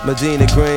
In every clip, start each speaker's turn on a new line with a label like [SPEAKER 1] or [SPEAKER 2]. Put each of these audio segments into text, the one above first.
[SPEAKER 1] Medina Green,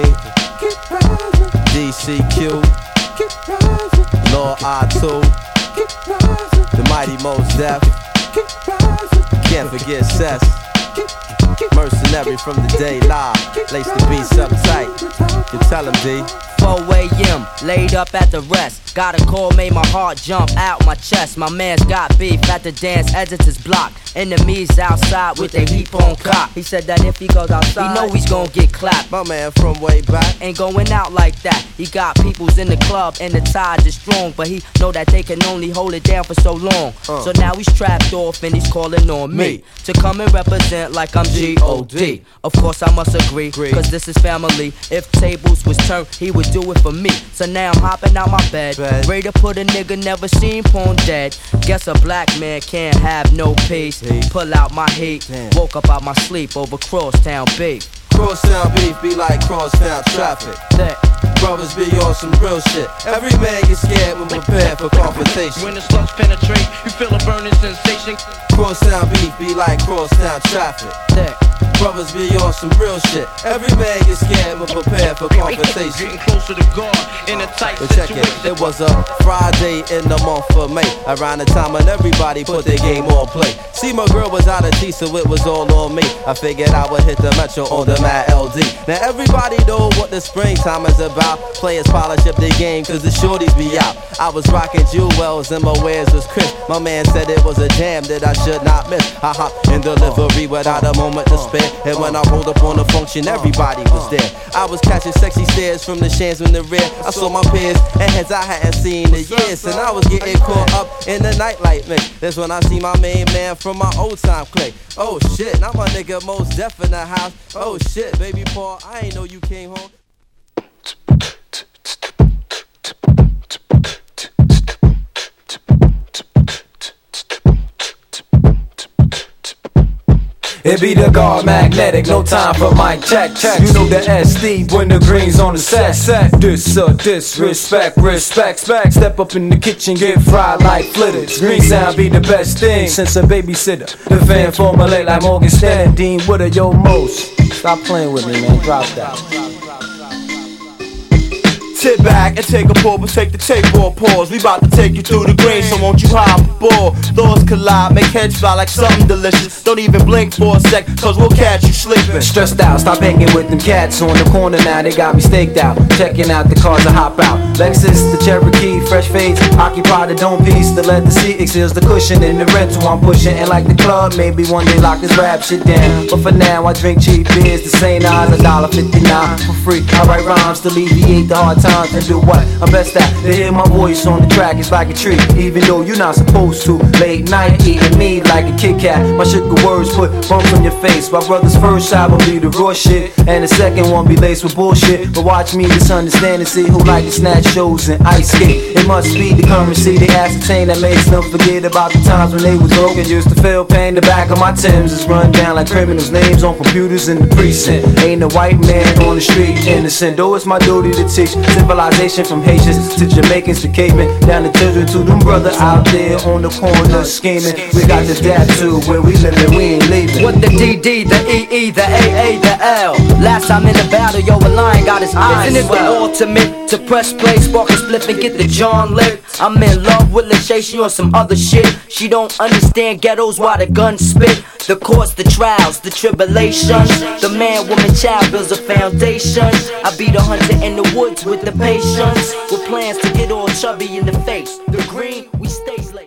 [SPEAKER 1] DCQ, Lord I2, the mighty Mos Def, can't forget Cess, Mercenary from the day live, lace the beats up tight, you tell him D.
[SPEAKER 2] 4 a.m., laid up at the rest. Got a call, made my heart jump out my chest. My man's got beef at the dance editor's block. Enemies outside with their heap on cock. He said that if he goes outside, he know he's gon' get clapped.
[SPEAKER 1] My man from way back
[SPEAKER 2] ain't going out like that. He got peoples in the club and the tide is strong, but he know that they can only hold it down for so long. So now he's trapped off and he's calling on me to come and represent like I'm G.O.D. Of course I must agree, cause this is family. If tables was turned, he would do it for me. So now I'm hopping out my bed, ready to put a nigga never seen porn dead. Guess a black man can't have no peace. Pull out my heat, woke up out my sleep over Crosstown beef.
[SPEAKER 1] Crosstown beef be like crosstown traffic. Brothers be on some real shit. Every man gets scared when prepared for confrontation.
[SPEAKER 3] When the slugs penetrate, you feel a burning sensation.
[SPEAKER 1] Crosstown beef be like crosstown traffic. Brothers be on some real shit. Every man gets scared when prepared for confrontation.
[SPEAKER 3] Getting closer to God in a tight
[SPEAKER 1] situation.
[SPEAKER 3] Check
[SPEAKER 1] it was a Friday in the month of May, around the time when everybody put their game on play. See, my girl was out of tea, so it was all on me. I figured I would hit the metro on the Mad LD. Now everybody know what the springtime is about. Players polish up their game cause the shorties be out. I was rocking jewels and my wares was crisp. My man said it was a jam that I should not miss. I hopped in delivery without a moment to spare. And when I rolled up on the function, everybody was there. I was catching sexy stares from the shams in the rear. I saw my peers and heads I hadn't seen in years. And I was getting caught up in the nightlight mix. That's when I see my main man from my old time clique. Oh shit, now my nigga Mos Def in the house. Oh shit, baby Paul, I ain't know you came home.
[SPEAKER 4] It be the guard magnetic, no time for mic check. You know the SD when the green's on the set. Disrespect, respect. Step up in the kitchen, get fried like flitters. Green sound be the best thing since a babysitter. The fan formulate like Morgan Stanley. Dean Witter, yo Mos. Stop playing with me, man. Drop that.
[SPEAKER 5] Sit back and take a pull, but take the tape or pause. We about to take you through the green, so won't you hop aboard? Thoughts collide, make heads fly like something delicious. Don't even blink for a sec, cause we'll catch you sleeping.
[SPEAKER 4] Stressed out, stop hanging with them cats on the corner now, they got me staked out. Checking out the cars I hop out. Lexus, the Cherokee, fresh fades, occupy the dome piece. The leather seat exceals the cushion in the rental I'm pushing. And like the club, maybe one day lock this rap shit down. But for now, I drink cheap beers, the St. Ives, $1.59 for free. I write rhymes to alleviate the hard times and do what I'm best at. To hear my voice on the track is like a treat, even though you're not supposed to. Late night eating me like a Kit Kat. My sugar words put bumps on your face. My brother's first album be the raw shit, and the second one be laced with bullshit. But watch me misunderstand and see who like to snatch shows and ice skate. It must be the currency they ascertain that makes them forget about the times when they was broken. Used to feel pain. The back of my Timbs is run down like criminals' names on computers in the precinct. Ain't a white man on the street innocent, though it's my duty to teach civilization from Haitians to Jamaicans to cavemen, down the children to them brother out there on the corner scheming. We got the dab too, where we living, we ain't leaving.
[SPEAKER 2] With the DD, the EE, the AA, the L. Last time in the battle, yo, a lion got his eyes. Isn't it the ultimate to press play, spark a spliff and get the John lit? I'm in love with Lachey, she on some other shit. She don't understand ghettos, why the gun spit. The courts, the trials, the tribulations. The man, woman, child builds a foundation. I be the hunter in the woods with the patience, with plans to get all chubby in the face. The green, we stays late.